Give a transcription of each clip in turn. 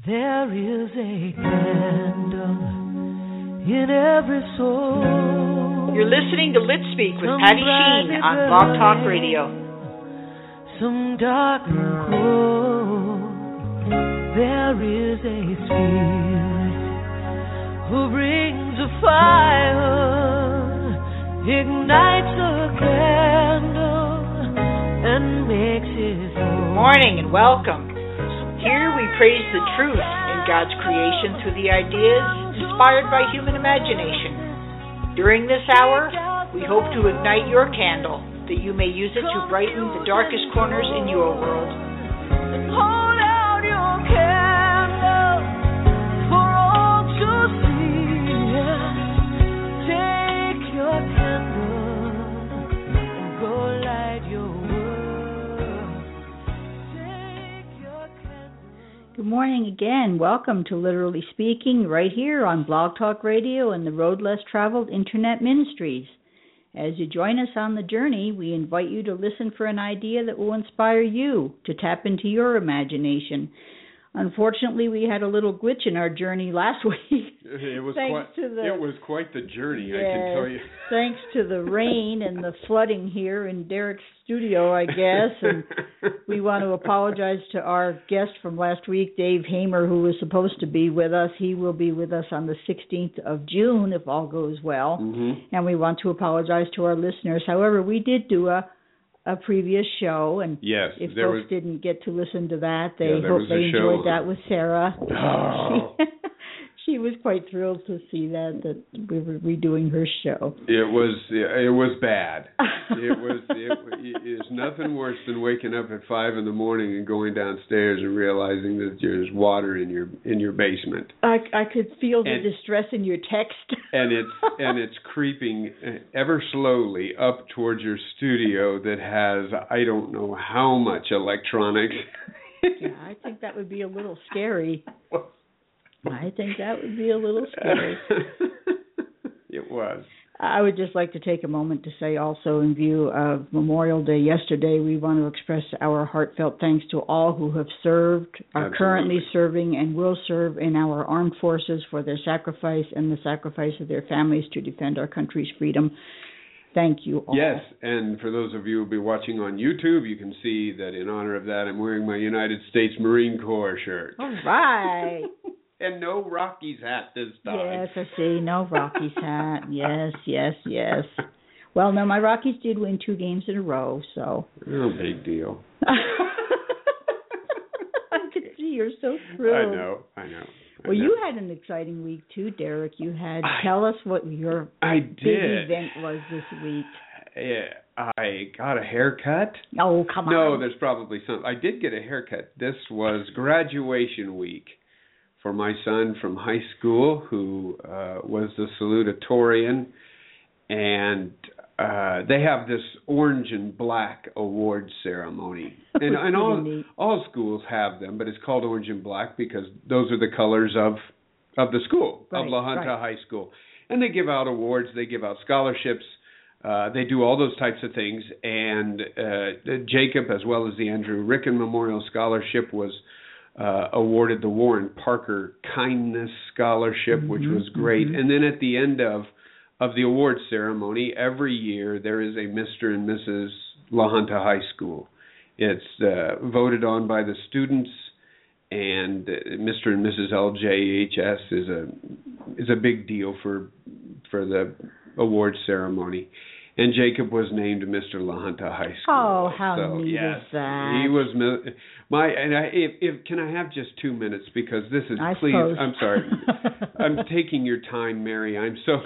There is a candle in every soul. You're listening to Lit Speak with Patty Sheen on Blog Talk Radio. Some dark and cold. There is a spirit who brings a fire, ignites a candle, and makes it whole. Morning and welcome. Here we praise the truth in God's creation through the ideas inspired by human imagination. During this hour, we hope to ignite your candle, that you may use it to brighten the darkest corners in your world. Hold out your candle for all to see. Take your candle and go light your world. Take your candle. Good morning again. Welcome to Literally Speaking right here on Blog Talk Radio and the Road Less Traveled Internet Ministries. As you join us on the journey, we invite you to listen for an idea that will inspire you to tap into your imagination. Unfortunately, we had a little glitch in our journey last week. It was quite the journey, yes, I can tell you. Thanks to the rain and the flooding here in Derek's studio, I guess. And we want to apologize to our guest from last week, Dave Hamer, who was supposed to be with us. He will be with us on the 16th of June, if all goes well. Mm-hmm. And we want to apologize to our listeners. However, we did do a previous show, and yes, if folks didn't get to listen to that, they hope they enjoyed that with Sarah. Oh. She was quite thrilled to see that we were redoing her show. It was bad. It's nothing worse than waking up at 5 a.m. and going downstairs and realizing that there's water in your basement. I could feel the distress in your text. and it's creeping ever slowly up towards your studio that has I don't know how much electronics. Yeah, I think that would be a little scary. I think that would be a little scary. It was. I would just like to take a moment to say also, in view of Memorial Day yesterday, we want to express our heartfelt thanks to all who have served, are currently serving, and will serve in our armed forces for their sacrifice and the sacrifice of their families to defend our country's freedom. Thank you all. Yes, and for those of you who will be watching on YouTube, you can see that in honor of that, I'm wearing my United States Marine Corps shirt. All right. And no Rockies hat this time. Yes, I see. No Rockies hat. Yes. Well, no, my Rockies did win 2 games in a row, so. No big deal. I can see you're so thrilled. I know. Well, you had an exciting week too, Derek. Tell us what your big event was this week. I got a haircut. Oh, come on. No, there's probably some. I did get a haircut. This was graduation week for my son from high school, who was the salutatorian, and they have this orange and black award ceremony, and all schools have them, but it's called orange and black because those are the colors of the school, of La Junta High School, and they give out awards, they give out scholarships, they do all those types of things, and Jacob, as well as the Andrew Ricken Memorial Scholarship, was awarded the Warren Parker Kindness Scholarship, which was great. And then at the end of the award ceremony, every year there is a Mr. and Mrs. La Junta High School. It's voted on by the students, and Mr. and Mrs. LJHS is a big deal for the award ceremony. And Jacob was named Mr. La Junta High School. Oh, how neat is that? He was can I have just 2 minutes, because this is suppose. I'm sorry. I'm taking your time, Mary. I'm so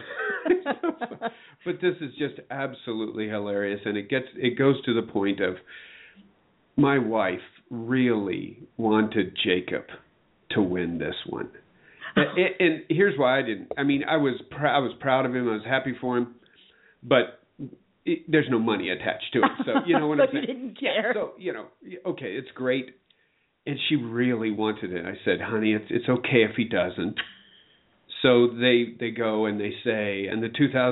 but this is just absolutely hilarious, and it goes to the point of my wife really wanted Jacob to win this one. And here's why I didn't. I mean, I was proud of him. I was happy for him, but there's no money attached to it, so you know what I'm saying. You didn't care. So okay, it's great, and she really wanted it. I said, honey, it's okay if he doesn't. So they go and they say, and the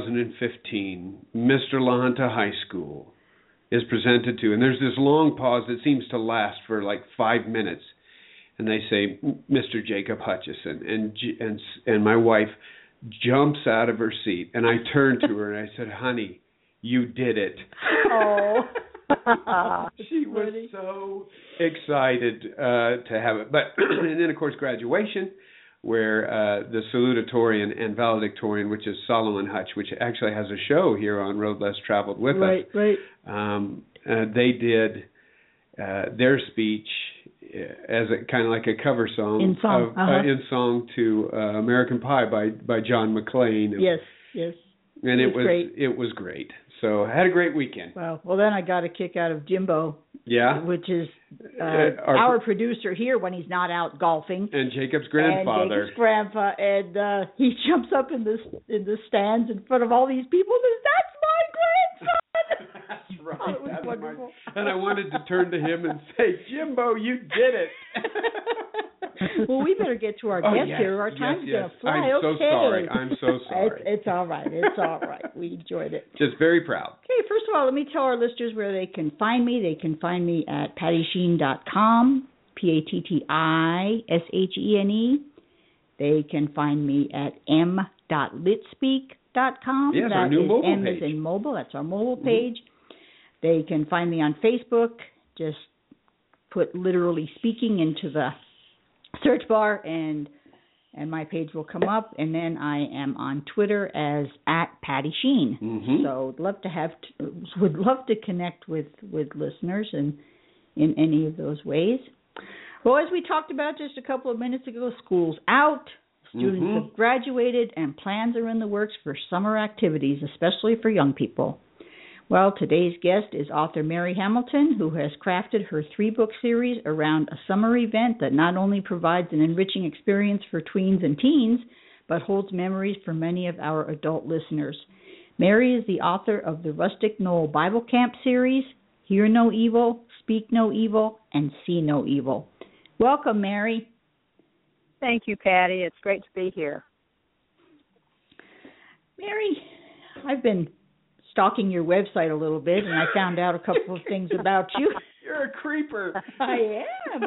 2015 Mr. La Junta High School is presented to, and there's this long pause that seems to last for like 5 minutes. and they say, Mr. Jacob Hutchison, and my wife jumps out of her seat, and I turned to her and I said, honey, you did it. Oh. She was so excited to have it. But and then, of course, graduation, where the salutatorian and valedictorian, which is Solomon Hutch, which actually has a show here on Road Less Traveled with us. Right. They did their speech as a kind of like a cover song in song to American Pie by John McClane. Yes. And it was great. So I had a great weekend. Wow. Well, then I got a kick out of Jimbo. Yeah. Which is our producer here when he's not out golfing. And Jacob's grandfather. And Jacob's grandpa, and he jumps up in the stands in front of all these people and says, "That's my grandson." That's right. Oh, it was wonderful. And I wanted to turn to him and say, "Jimbo, you did it." Well, we better get to our guest here. Our time's going to fly. I'm so sorry. It's all right. It's all right. We enjoyed it. Just very proud. Okay, first of all, let me tell our listeners where they can find me. They can find me at PattySheen.com, PattiShene. They can find me at m.litspeak.com. Yes, our new mobile M page. is in mobile. That's our mobile page. They can find me on Facebook. Just put Literally Speaking into the search bar, and my page will come up. And then I am on Twitter as @PattySheen. So would love to connect with listeners and in any of those ways. Well, as we talked about just a couple of minutes ago, school's out. Students have graduated, and plans are in the works for summer activities, especially for young people. Well, today's guest is author Mary Hamilton, who has crafted her 3-book series around a summer event that not only provides an enriching experience for tweens and teens, but holds memories for many of our adult listeners. Mary is the author of the Rustic Knoll Bible Camp series, Hear No Evil, Speak No Evil, and See No Evil. Welcome, Mary. Thank you, Patty. It's great to be here. Mary, I've been stalking your website a little bit, and I found out a couple of things about you. You're a creeper. I am.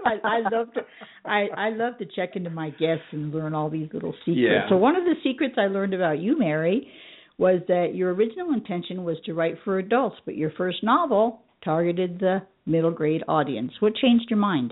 I love to check into my guests and learn all these little secrets. Yeah. So one of the secrets I learned about you, Mary, was that your original intention was to write for adults, but your first novel targeted the middle grade audience. What changed your mind?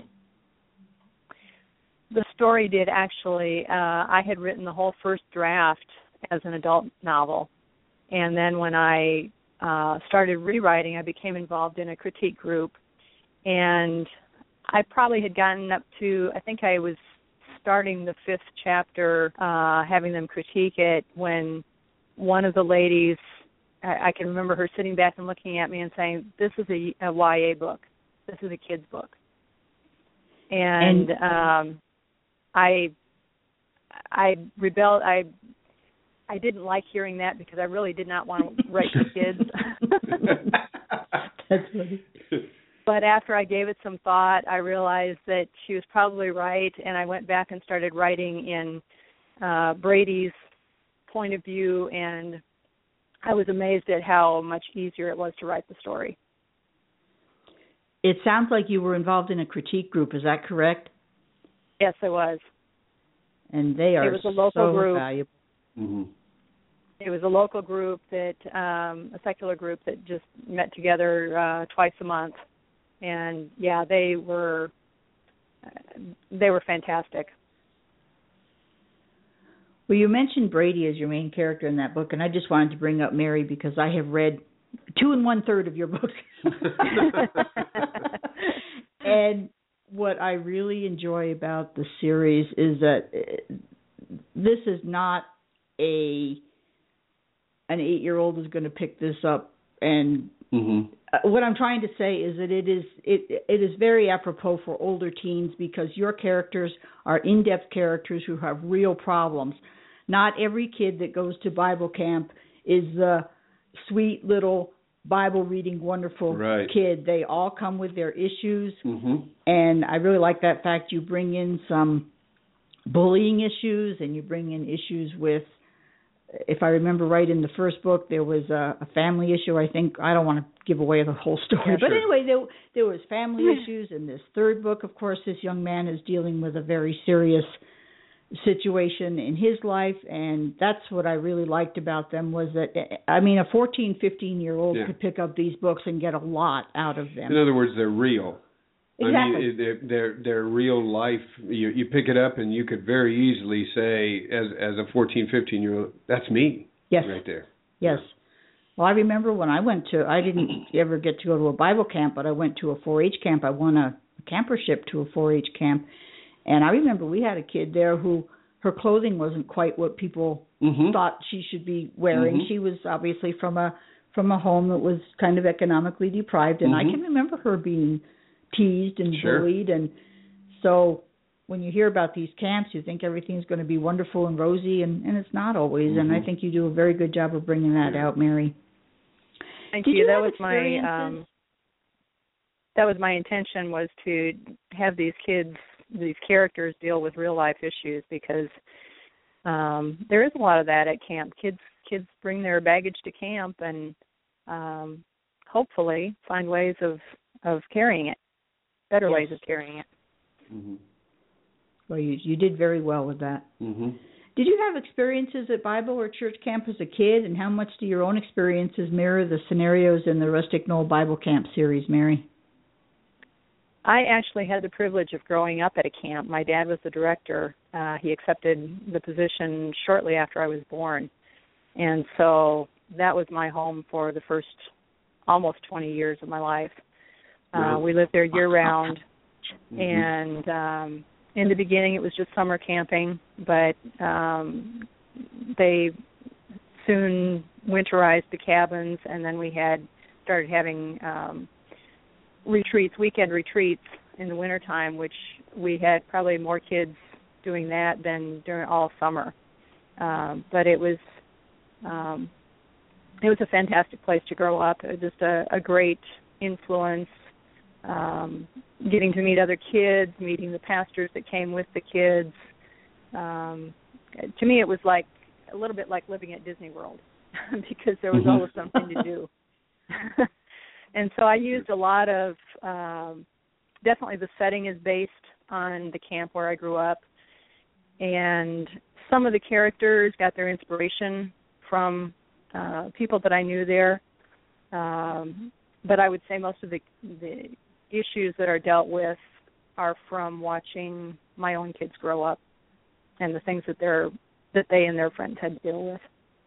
The story did, actually. I had written the whole first draft as an adult novel. And then when I started rewriting, I became involved in a critique group. And I probably had gotten up to, I think I was starting the 5th chapter, having them critique it, when one of the ladies, I can remember her sitting back and looking at me and saying, "This is a YA book. This is a kid's book." And I rebelled. I didn't like hearing that because I really did not want to write for kids. That's funny. But after I gave it some thought, I realized that she was probably right, and I went back and started writing in Brady's point of view, and I was amazed at how much easier it was to write the story. It sounds like you were involved in a critique group. Is that correct? Yes, I was. And they are it was a local group. Valuable. Mm-hmm. It was a local group that, a secular group that just met together twice a month, and yeah, they were fantastic. Well, you mentioned Brady as your main character in that book, and I just wanted to bring up Mary because I have read 2 1/3 of your book. And what I really enjoy about the series is that this is not an 8-year-old is going to pick this up, and what I'm trying to say is that it is very apropos for older teens because your characters are in-depth characters who have real problems. Not every kid that goes to Bible camp is the sweet little Bible reading wonderful kid. They all come with their issues, and I really like that fact. You bring in some bullying issues, and you bring in issues with if I remember right, in the first book there was a family issue. I think I don't want to give away the whole story, Yeah, but sure. anyway, there was family issues. In this third book, of course, this young man is dealing with a very serious situation in his life, and that's what I really liked about them was that, I mean, a 14, 15-year-old Yeah. could pick up these books and get a lot out of them. In other words, they're real. Exactly. I mean, they're real life. You pick it up and you could very easily say, as a 14, 15-year-old, that's me. Yes. Right there. Yes. Well, I remember when I didn't ever get to go to a Bible camp, but I went to a 4-H camp. I won a campership to a 4-H camp. And I remember we had a kid there who her clothing wasn't quite what people thought she should be wearing. She was obviously from a home that was kind of economically deprived, and I can remember her being teased and bullied. And so when you hear about these camps, you think everything's going to be wonderful and rosy, and it's not always. And I think you do a very good job of bringing that out, Mary. Thank you. That was my intention, was to have these characters deal with real life issues, because there is a lot of that at camp. Kids bring their baggage to camp and hopefully find ways of carrying it, better ways of carrying it. Well, you did very well with that. Did you have experiences at Bible or church camp as a kid, and how much do your own experiences mirror the scenarios in the Rustic Knoll Bible Camp series, Mary? I actually had the privilege of growing up at a camp. My dad was the director. He accepted the position shortly after I was born. And so that was my home for the first almost 20 years of my life. We lived there year-round. And in the beginning it was just summer camping, but they soon winterized the cabins, and then we started having weekend retreats in the wintertime, which we had probably more kids doing that than during all summer. But it was a fantastic place to grow up. It was just a great influence, getting to meet other kids, meeting the pastors that came with the kids. To me, it was like a little bit like living at Disney World because there was always something to do. And so I used a lot of, definitely the setting is based on the camp where I grew up, and some of the characters got their inspiration from people that I knew there. But I would say most of the issues that are dealt with are from watching my own kids grow up and the things that they and their friends had to deal with.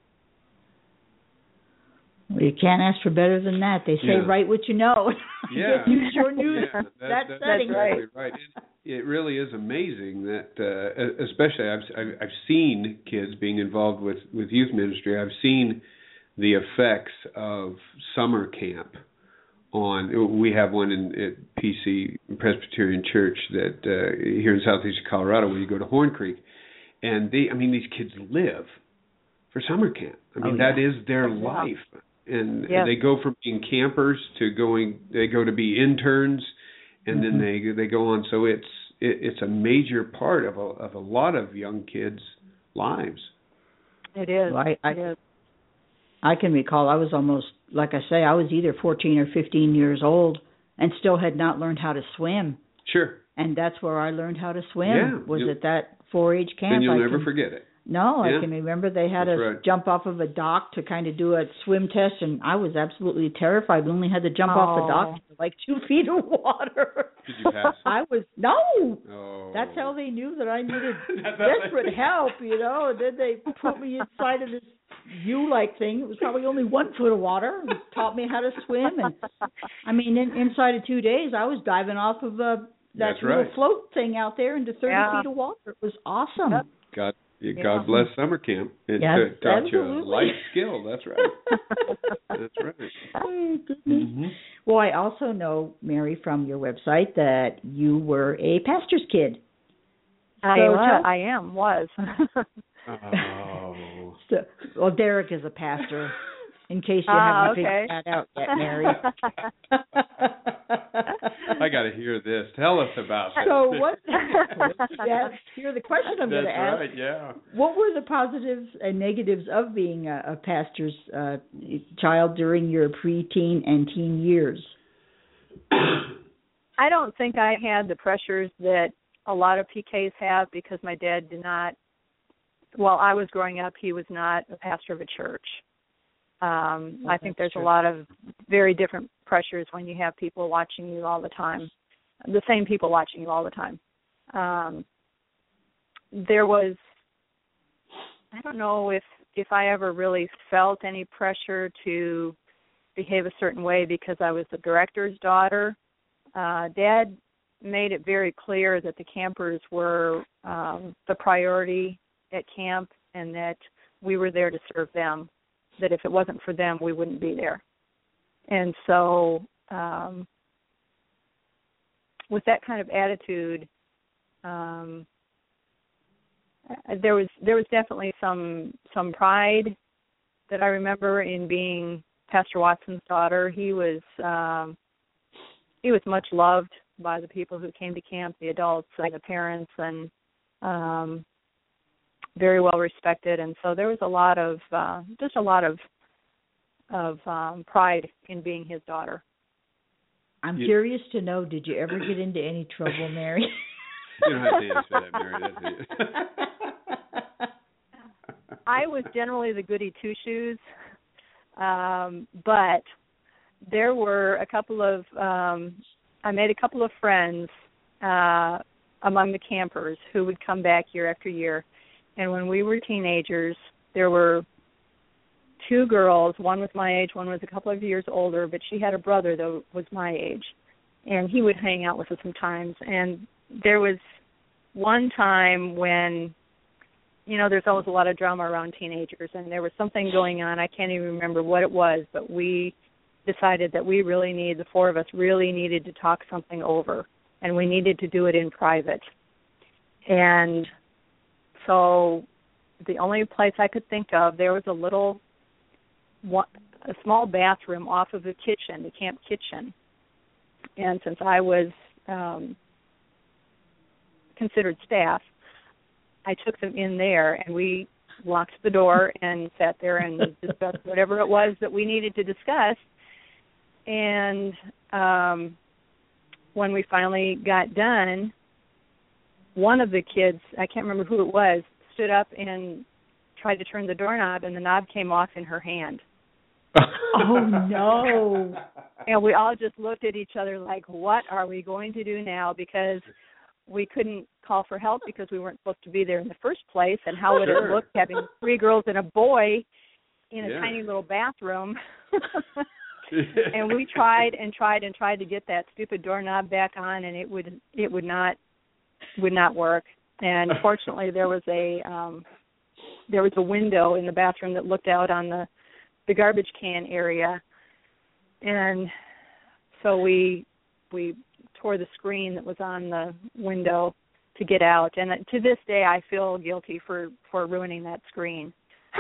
Well, you can't ask for better than that. They say, write what you know. Yeah. You sure knew that's setting. Exactly right. It really is amazing that, especially I've seen kids being involved with youth ministry. I've seen the effects of summer camp on. We have one at PC Presbyterian Church that here in southeast Colorado, where you go to Horn Creek, and these kids live for summer camp. That is their life. And they go from being campers to they go to be interns, and then they go on. So it's a major part of a lot of young kids' lives. It is. Well, it is. I can recall I was almost, like I say, I was either 14 or 15 years old and still had not learned how to swim. Sure. And that's where I learned how to swim. Yeah, at that 4-H camp. And you'll never forget it. No, I can remember they had us jump off of a dock to kind of do a swim test, and I was absolutely terrified. We only had to jump off the dock to like 2 feet of water. Did you pass? No. Oh. That's how they knew that I needed desperate help, And then they put me inside of this U-like thing. It was probably only 1 foot of water, and taught me how to swim. And inside of 2 days, I was diving off of that little float thing out there into 30 feet of water. It was awesome. God bless summer camp. It taught you a life skill. That's right. That's right. Oh, goodness. Well, I also know, Mary, from your website that you were a pastor's kid. I was. Well, Derek is a pastor, in case you haven't figured that out yet, Mary. I got to hear this. Tell us about it. So what? Yes, here's the question I'm going to ask. That's right. Yeah. What were the positives and negatives of being a pastor's child during your preteen and teen years? I don't think I had the pressures that a lot of PKs have because my dad did not. While I was growing up, he was not a pastor of a church. I think there's a lot of very different pressures when you have people watching you all the time, the same people watching you all the time. There was, I don't know if I ever really felt any pressure to behave a certain way because I was the director's daughter. Dad made it very clear that the campers were the priority at camp and that we were there to serve them, that if it wasn't for them, we wouldn't be there. And so with that kind of attitude, there was definitely some pride that I remember in being Pastor Watson's daughter. He was much loved by the people who came to camp, the adults and the parents, and very well respected. And so there was a lot of pride in being his daughter. I'm curious to know, did you ever get into any trouble, Mary? You don't have to answer that, Mary. That's it. I was generally the goody two-shoes, but there were a couple of I made a couple of friends among the campers who would come back year after year. And when we were teenagers, there were two girls. One was my age, one was a couple of years older, but she had a brother that was my age. And he would hang out with us sometimes. And there was one time when, there's always a lot of drama around teenagers, and there was something going on. I can't even remember what it was, but we decided that the four of us really needed to talk something over, and we needed to do it in private. And so the only place I could think of, there was a small bathroom off of the kitchen, the camp kitchen. And since I was considered staff, I took them in there, and we locked the door and sat there and discussed whatever it was that we needed to discuss. And when we finally got done, one of the kids, I can't remember who it was, stood up and tried to turn the doorknob, and the knob came off in her hand. Oh, no. And we all just looked at each other like, what are we going to do now? Because we couldn't call for help because we weren't supposed to be there in the first place. And how would it look having three girls and a boy in a tiny little bathroom? And we tried to get that stupid doorknob back on, and it would not work. And fortunately, there was a window in the bathroom that looked out on the garbage can area, and so we tore the screen that was on the window to get out. And to this day, I feel guilty for ruining that screen.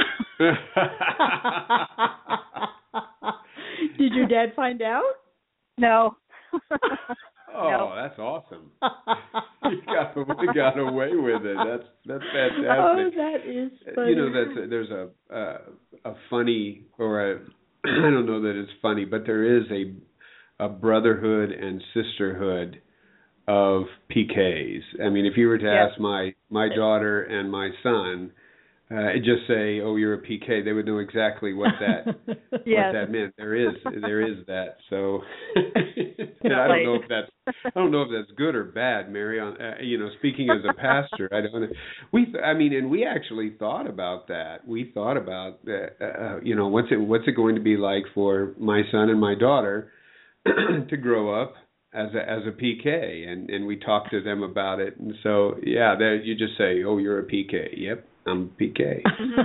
Did your dad find out? No. Oh, no. That's awesome. You got away with it. That's fantastic. Oh, that is funny. There's a funny, or I don't know that it's funny, but there is a brotherhood and sisterhood of PKs. I mean, if you were to ask my daughter and my son, just say, "Oh, you're a PK," they would know exactly what that what that meant. There is that. So I don't know if that's good or bad, Mary. Speaking as a pastor, I don't. We actually thought about that. We thought about what's it going to be like for my son and my daughter to grow up as a PK, and we talked to them about it. And so you just say, "Oh, you're a PK." Yep. I'm PK.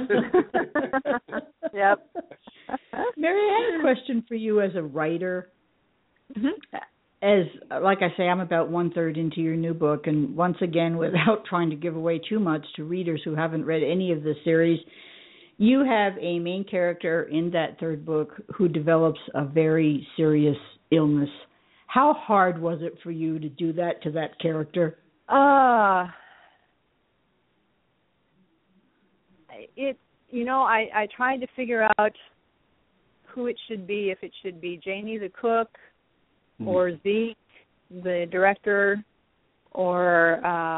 Yep. Mary, I have a question for you as a writer. Mm-hmm. As, like I say, I'm about 1/3 into your new book, and once again, without trying to give away too much to readers who haven't read any of the series, you have a main character in that third book who develops a very serious illness. How hard was it for you to do that to that character? I tried to figure out who it should be, if it should be Janie the cook, or Zeke, the director, or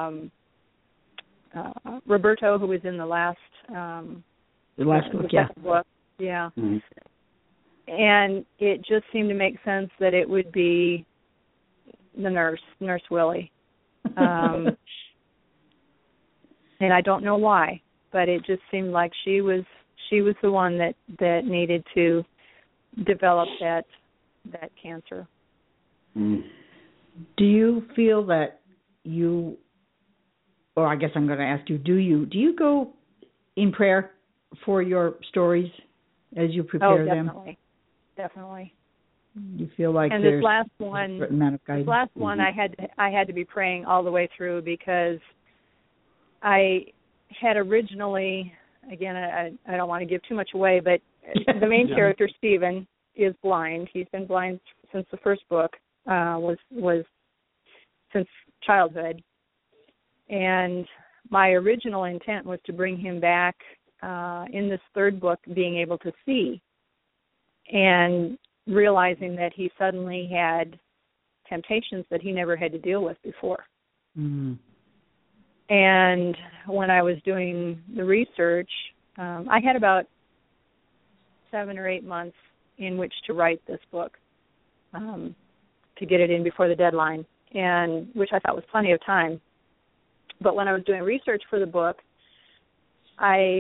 Roberto, who was in the last book, book. Yeah. Mm-hmm. And it just seemed to make sense that it would be the Nurse Willie. And I don't know why, but it just seemed like she was the one that needed to develop that cancer. Mm. Do you feel that you, or I guess I'm going to ask you, do you go in prayer for your stories as you prepare them? Definitely. You feel like and there's this last one, I had to be praying all the way through, because I had originally, again, I don't want to give too much away, but the main character, Stephen, is blind. He's been blind since the first book, was since childhood. And my original intent was to bring him back in this third book being able to see, and realizing that he suddenly had temptations that he never had to deal with before. Mm-hmm. And when I was doing the research, I had about 7 or 8 months in which to write this book, to get it in before the deadline, and which I thought was plenty of time. But when I was doing research for the book, I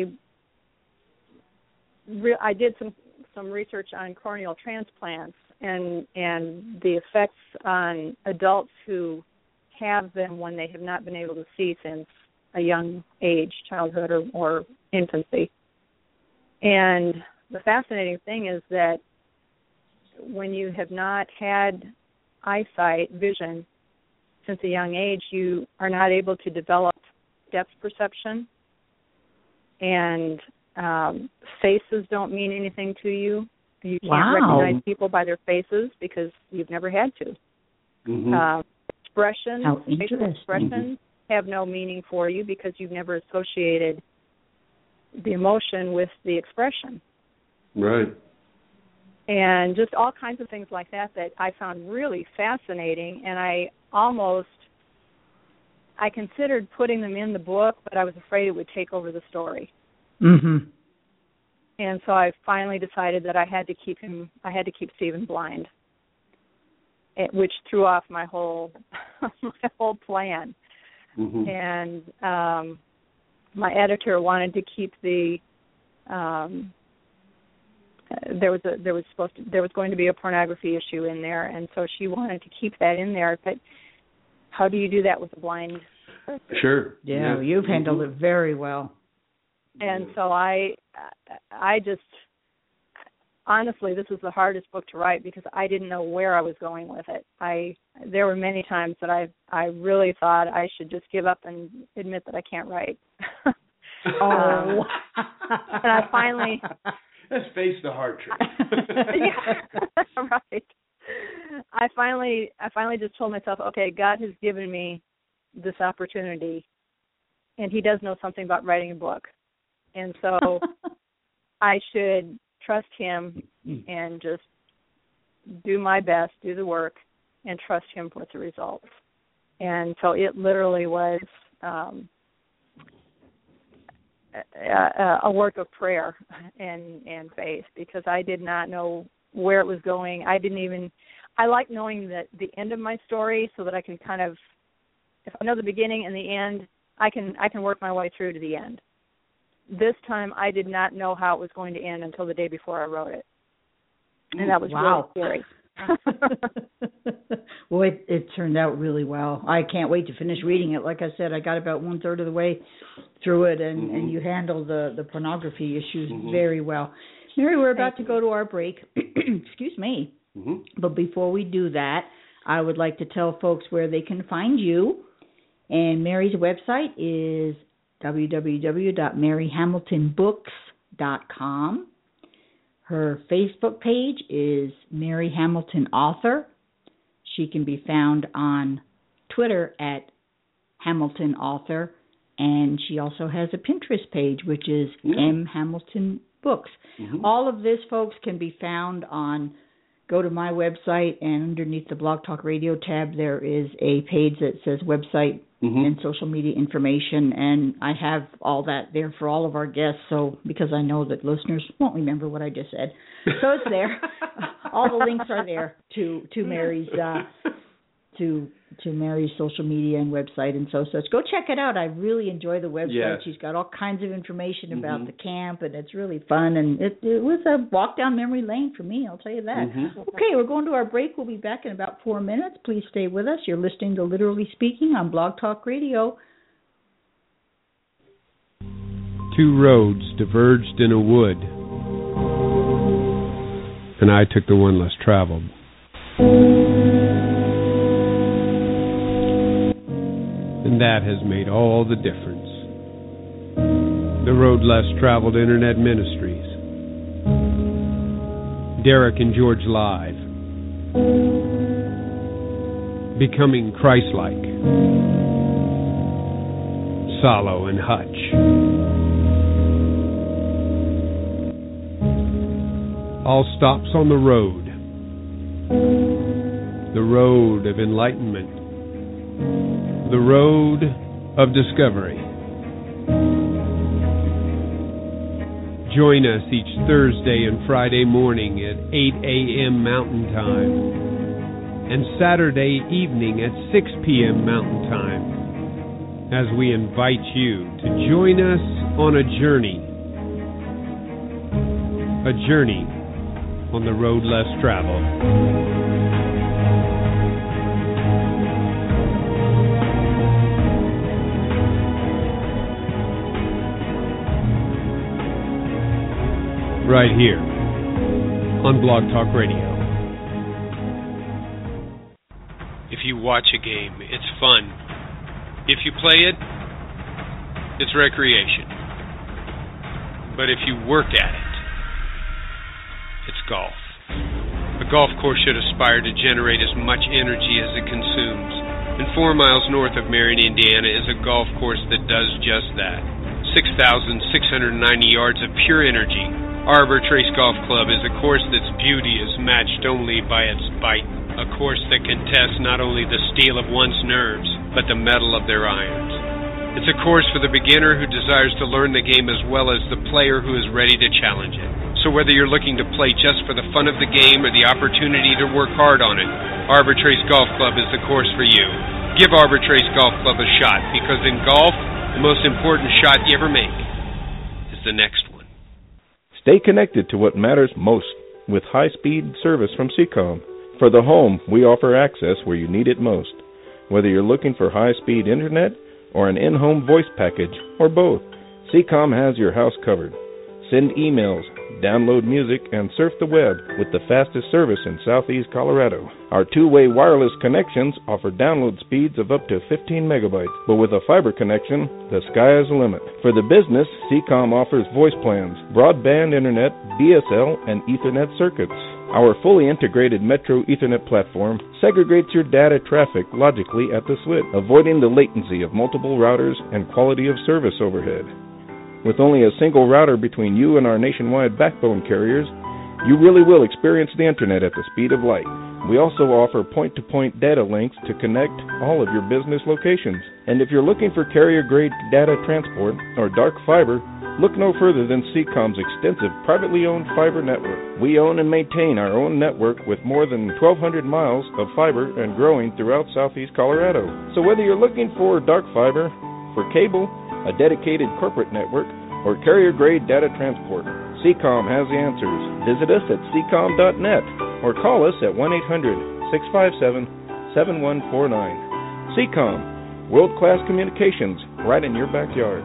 did some research on corneal transplants and the effects on adults who have them when they have not been able to see since a young age, childhood or infancy. And the fascinating thing is that when you have not had eyesight, vision, since a young age, you are not able to develop depth perception, and faces don't mean anything to you. You can't recognize people by their faces because you've never had to. Mm-hmm. Facial expressions have no meaning for you because you've never associated the emotion with the expression. Right. And just all kinds of things like that I found really fascinating, and I considered putting them in the book, but I was afraid it would take over the story. Mm-hmm. And so I finally decided that I had to keep Stephen blind, which threw off my whole plan. Mm-hmm. And my editor wanted to keep the there was going to be a pornography issue in there, and so she wanted to keep that in there. But how do you do that with a blind person? Sure. Yeah, you've handled it very well. And so I just, honestly, this was the hardest book to write because I didn't know where I was going with it. There were many times that I really thought I should just give up and admit that I can't write. And I finally... Let's face the hard truth. Yeah, right. I finally just told myself, okay, God has given me this opportunity, and He does know something about writing a book. And so I should trust Him and just do my best, do the work, and trust Him with the results. And so it literally was a work of prayer and faith, because I did not know where it was going. I like knowing that the end of my story so that I can kind of, if I know the beginning and the end, I can work my way through to the end. This time I did not know how it was going to end until the day before I wrote it. And that was really scary. Well, it turned out really well. I can't wait to finish reading it. Like I said, I got about 1/3 of the way through it, and you handled the pornography issues very well. Mary, we're about to go to our break. Excuse me. Mm-hmm. But before we do that, I would like to tell folks where they can find you. And Mary's website is www.maryhamiltonbooks.com. Her Facebook page is Mary Hamilton Author. She can be found on Twitter at Hamilton Author, and she also has a Pinterest page, which is M. Hamilton Books. All of this, folks, can be found on, go to my website, and underneath the Blog Talk Radio tab, there is a page that says website and social media information, and I have all that there for all of our guests, so because I know that listeners won't remember what I just said. So it's there. All the links are there to Mary's to Mary's social media and website and such. Go check it out. I really enjoy the website. Yes. She's got all kinds of information about the camp, and it's really fun. And it was a walk down memory lane for me, I'll tell you that. Okay, we're going to our break. We'll be back in about 4 minutes. Please stay with us. You're listening to Literally Speaking on Blog Talk Radio. Two roads diverged in a wood, and I took the one less traveled. And that has made all the difference. The Road Less Traveled Internet Ministries. Derek and George Live. Becoming Christ-like. Salo and Hutch. All stops on the road. The road of enlightenment. The road of discovery. Join us each Thursday and Friday morning at 8 a.m. Mountain Time and Saturday evening at 6 p.m. Mountain Time as we invite you to join us on a journey on the road less traveled. Right here on Blog Talk Radio. If you watch a game, it's fun. If you play it, it's recreation. But if you work at it, it's golf. A golf course should aspire to generate as much energy as it consumes. And 4 miles north of Marion, Indiana is a golf course that does just that. 6,690 yards of pure energy. Arbor Trace Golf Club is a course that's beauty is matched only by its bite. A course that can test not only the steel of one's nerves, but the metal of their irons. It's a course for the beginner who desires to learn the game as well as the player who is ready to challenge it. So whether you're looking to play just for the fun of the game or the opportunity to work hard on it, Arbor Trace Golf Club is the course for you. Give Arbor Trace Golf Club a shot, because in golf, the most important shot you ever make is the next one. Stay connected to what matters most with high-speed service from Seacom. For the home, we offer access where you need it most. Whether you're looking for high-speed internet or an in-home voice package, or both, Seacom has your house covered. Send emails, download music, and surf the web with the fastest service in southeast Colorado. Our two-way wireless connections offer download speeds of up to 15 megabytes, but with a fiber connection, the sky is the limit. For the business, Seacom offers voice plans, broadband internet, DSL, and Ethernet circuits. Our fully integrated Metro Ethernet platform segregates your data traffic logically at the switch, avoiding the latency of multiple routers and quality of service overhead. With only a single router between you and our nationwide backbone carriers, you really will experience the internet at the speed of light. We also offer point-to-point data links to connect all of your business locations. And if you're looking for carrier-grade data transport or dark fiber, look no further than Seacom's extensive privately owned fiber network. We own and maintain our own network with more than 1,200 miles of fiber and growing throughout southeast Colorado. So whether you're looking for dark fiber, for cable, a dedicated corporate network, or carrier-grade data transport, Seacom has the answers. Visit us at seacom.net or call us at 1-800-657-7149. Seacom, world-class communications right in your backyard.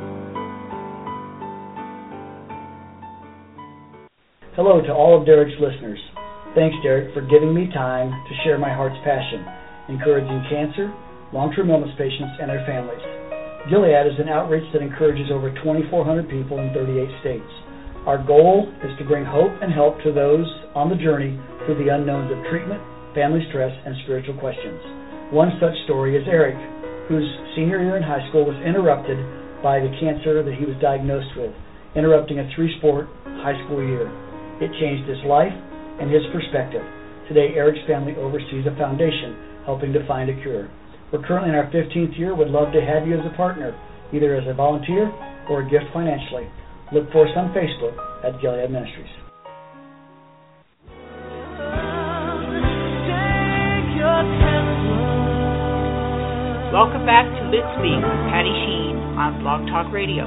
Hello to all of Derek's listeners. Thanks, Derek, for giving me time to share my heart's passion, encouraging cancer, long-term illness patients, and their families. Gilead is an outreach that encourages over 2,400 people in 38 states. Our goal is to bring hope and help to those on the journey through the unknowns of treatment, family stress, and spiritual questions. One such story is Eric, whose senior year in high school was interrupted by the cancer that he was diagnosed with, interrupting a 3-sport high school year. It changed his life and his perspective. Today, Eric's family oversees a foundation helping to find a cure. We're currently in our 15th year. Would love to have you as a partner, either as a volunteer or a gift financially. Look for us on Facebook at Gilead Ministries. Welcome back to Let's Speak with Patty Sheen on Blog Talk Radio.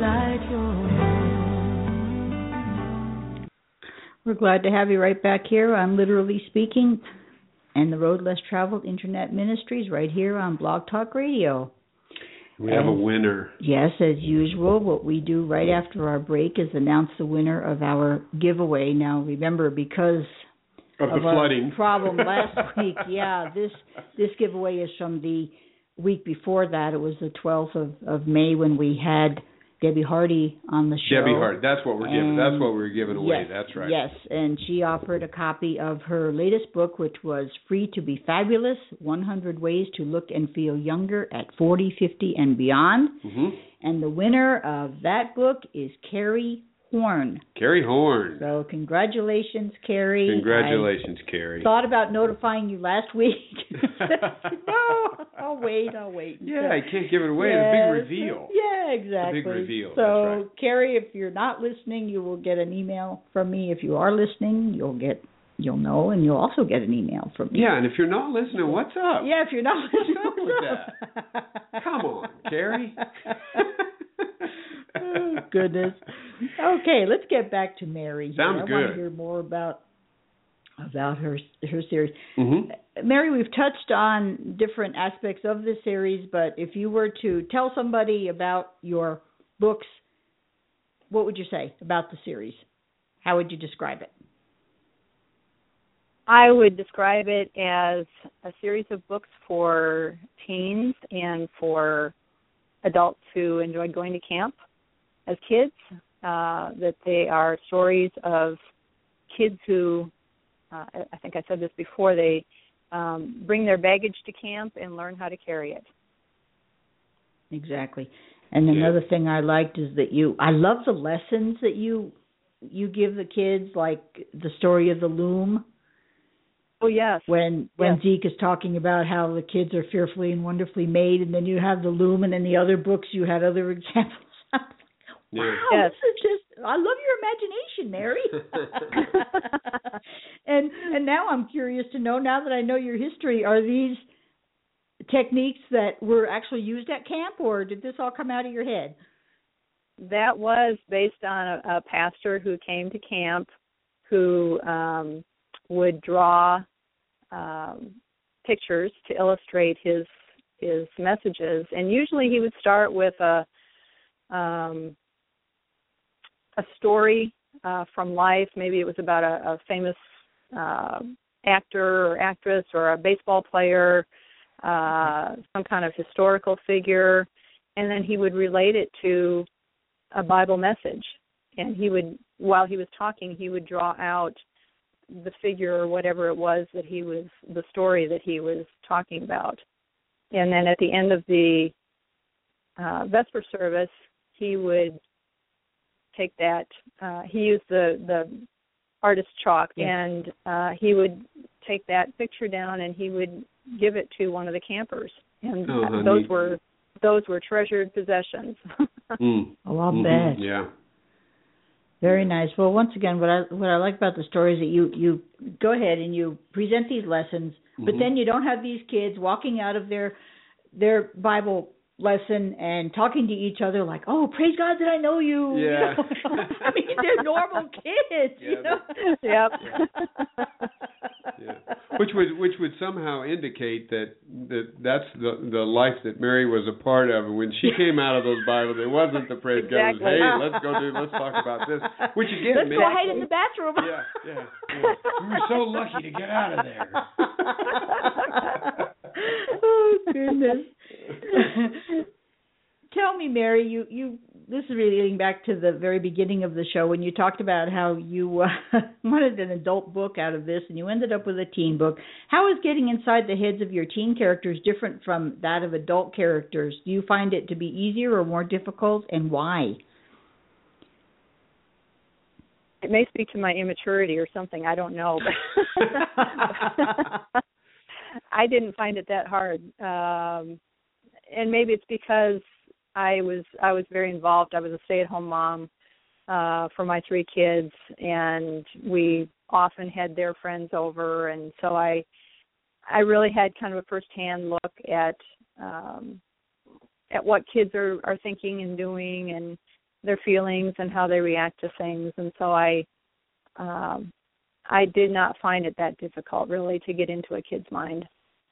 We're glad to have you right back here on Literally Speaking and the Road Less Traveled Internet Ministries right here on Blog Talk Radio. We have a winner. Yes, as usual, what we do right after our break is announce the winner of our giveaway. Now, remember, because of the flooding problem last week, this giveaway is from the week before that. It was the 12th of May when we had Debbie Hardy on the show. Debbie Hardy, that's what we're giving. That's what we're giving away. Yes, that's right. Yes, and she offered a copy of her latest book, which was Free to be Fabulous: 100 Ways to Look and Feel Younger at 40, 50, and Beyond. Mm-hmm. And the winner of that book is Carrie Horn. Carrie Horn. So congratulations, Carrie. Congratulations, Carrie. Thought about notifying you last week. No, I'll wait. Yeah, I can't give it away. It's a big reveal. Yeah, exactly. A big reveal. So, that's right. Carrie, if you're not listening, you will get an email from me. If you are listening, you'll know, and you'll also get an email from me. Yeah, and if you're not listening, what's up? Yeah, if you're not listening, what's up with that? Come on, Carrie. Oh, goodness. Okay, let's get back to Mary. Sounds good. I want to hear more about her series. Mm-hmm. Mary, we've touched on different aspects of the series, but if you were to tell somebody about your books, what would you say about the series? How would you describe it? I would describe it as a series of books for teens and for adults who enjoy going to camp as kids, that they are stories of kids who, I think I said this before, they bring their baggage to camp and learn how to carry it. Exactly. And another thing I liked is that I love the lessons that you give the kids, like the story of the loom. Oh, yes. When Zeke is talking about how the kids are fearfully and wonderfully made, and then you have the loom, and in the other books you had other examples. Wow, yes. This is just, I love your imagination, Mary. And now I'm curious to know, now that I know your history, are these techniques that were actually used at camp, or did this all come out of your head? That was based on a pastor who came to camp who would draw pictures to illustrate his messages, and usually he would start with a story from life. Maybe it was about a famous actor or actress or a baseball player, some kind of historical figure, and then he would relate it to a Bible message. And he would, while he was talking, he would draw out the figure or whatever it was that the story that he was talking about. And then at the end of the Vesper service, he would take that, he used the artist chalk, and he would take that picture down and he would give it to one of the campers. And those were treasured possessions. Oh, I'll bet. Yeah. Very nice. Well, once again, what I like about the story is that you go ahead and you present these lessons, but then you don't have these kids walking out of their Bible lesson and talking to each other like, "Oh, praise God that I know you." Yeah. You know? I mean, they're normal kids. Yeah, you know? Yep. Yeah. Which would somehow indicate that's the life that Mary was a part of. And when she came out of those Bibles, it wasn't the praise God. It was, hey, let's talk about this. Which again, let's go hide in the bathroom. Yeah. We were so lucky to get out of there. Oh goodness. Tell me, Mary, you this is really getting back to the very beginning of the show when you talked about how you wanted an adult book out of this and you ended up with a teen book. How is getting inside the heads of your teen characters different from that of adult characters? Do you find it to be easier or more difficult, and why? It may speak to my immaturity or something. I don't know. But I didn't find it that hard. And maybe it's because I was very involved. I was a stay-at-home mom for my 3 kids, and we often had their friends over, and so I really had kind of a first-hand look at what kids are thinking and doing and their feelings and how they react to things. And so I did not find it that difficult, really, to get into a kid's mind.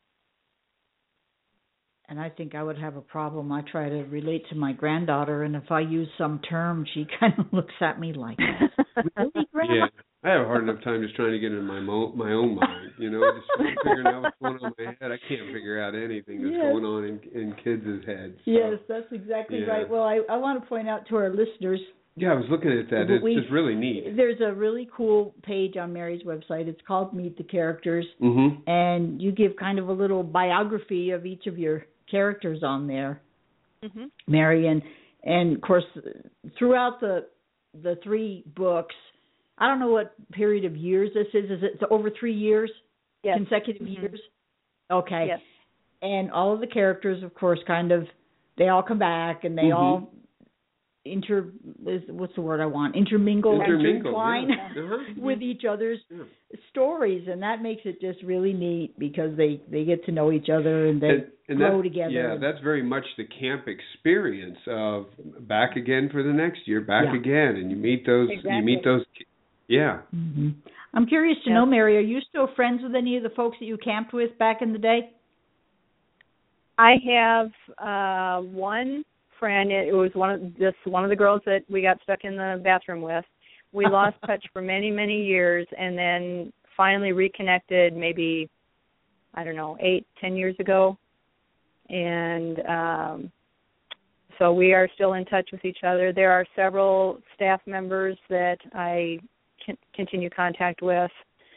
And I think I would have a problem. I try to relate to my granddaughter, and if I use some term, she kind of looks at me like, really, Grandma? Yeah, I have a hard enough time just trying to get in my own mind, just figuring out what's going on in my head. I can't figure out anything that's going on in kids' heads. So. Yes, that's exactly right. Well, I want to point out to our listeners. Yeah, I was looking at that. It's just really neat. There's a really cool page on Mary's website. It's called Meet the Characters, and you give kind of a little biography of each of your characters on there, Mary, and of course throughout the 3 books, I don't know what period of years this is. Is it over 3 years? Yes. Consecutive years? Okay. Yes. And all of the characters, of course, they all come back and they all intertwine with each other's stories, and that makes it just really neat because they get to know each other and they grow together. Yeah, that's very much the camp experience of back again for the next year, again, and you meet those. Exactly. You meet those. Yeah. Mm-hmm. I'm curious to know, Mary, are you still friends with any of the folks that you camped with back in the day? I have one friend. It was one of the girls that we got stuck in the bathroom with. We lost touch for many, many years, and then finally reconnected maybe, 8-10 years ago. And so we are still in touch with each other. There are several staff members that I continue contact with.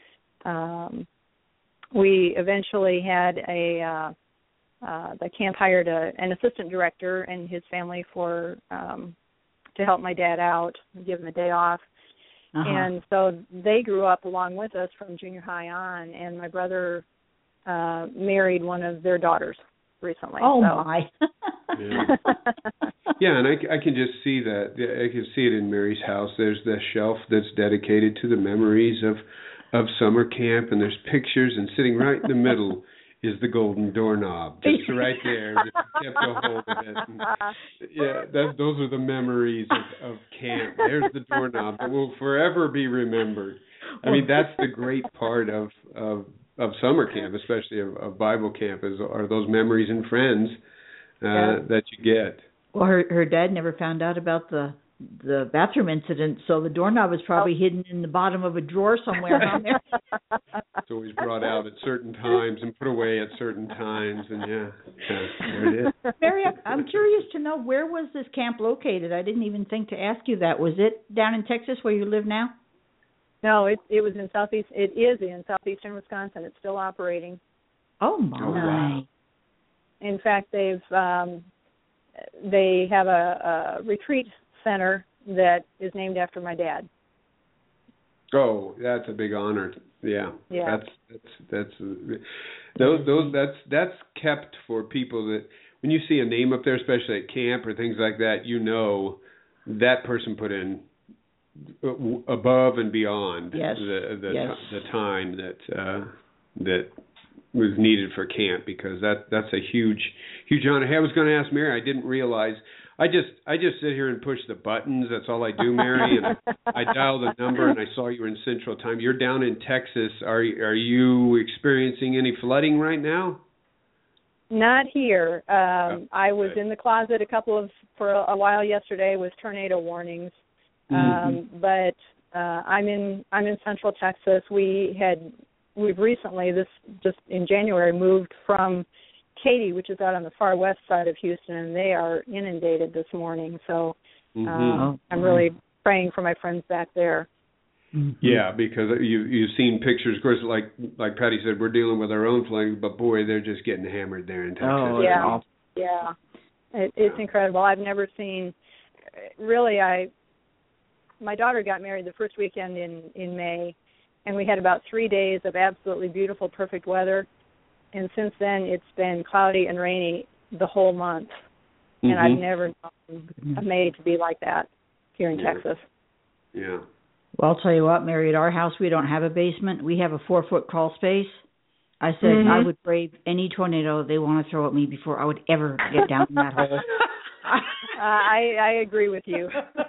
We eventually had the camp hired an assistant director and his family to help my dad out, give him a day off. And so they grew up along with us from junior high on, and my brother married one of their daughters recently. Oh, my. Yeah, and I can just see that. I can see it in Mary's house. There's the shelf that's dedicated to the memories of summer camp, and there's pictures, and sitting right in the middle is the golden doorknob, just right there. Just kept a hold of it. And, those are the memories of camp. There's the doorknob that will forever be remembered. I mean, that's the great part of summer camp, especially of Bible camp, are those memories and friends that you get. Well, her dad never found out about the bathroom incident, so the doorknob was probably hidden in the bottom of a drawer somewhere down there. It's always brought out at certain times and put away at certain times, and there it is. Mary, I'm curious to know, where was this camp located? I didn't even think to ask you that. Was it down in Texas where you live now? No, it was in southeast. It is in southeastern Wisconsin. It's still operating. Oh my! Wow. In fact, they have a retreat center that is named after my dad. Oh, that's a big honor. Yeah. That's kept for people that when you see a name up there, especially at camp or things like that, that person put in above and beyond the time that was needed for camp, because that's a huge honor. Hey, I was going to ask Mary, I didn't realize. I just sit here and push the buttons. That's all I do, Mary. And I dial the number, and I saw you were in Central Time. You're down in Texas. Are you experiencing any flooding right now? Not here. I was in the closet for a while yesterday with tornado warnings. But I'm in Central Texas. We've recently, just in January, moved from Katy, which is out on the far west side of Houston, and they are inundated this morning. So I'm really praying for my friends back there. Yeah, because you've seen pictures. Of course, like Patty said, we're dealing with our own flooding, but boy, they're just getting hammered there in Texas. Oh, yeah. It's incredible. I've never seen. Really, my daughter got married the first weekend in May, and we had about 3 days of absolutely beautiful, perfect weather. And since then, it's been cloudy and rainy the whole month. And I've never known a May to be like that here in Texas. Yeah. Well, I'll tell you what, Mary, at our house, we don't have a basement. We have a 4-foot crawl space. I said I would brave any tornado they want to throw at me before I would ever get down in that hole. I agree with you.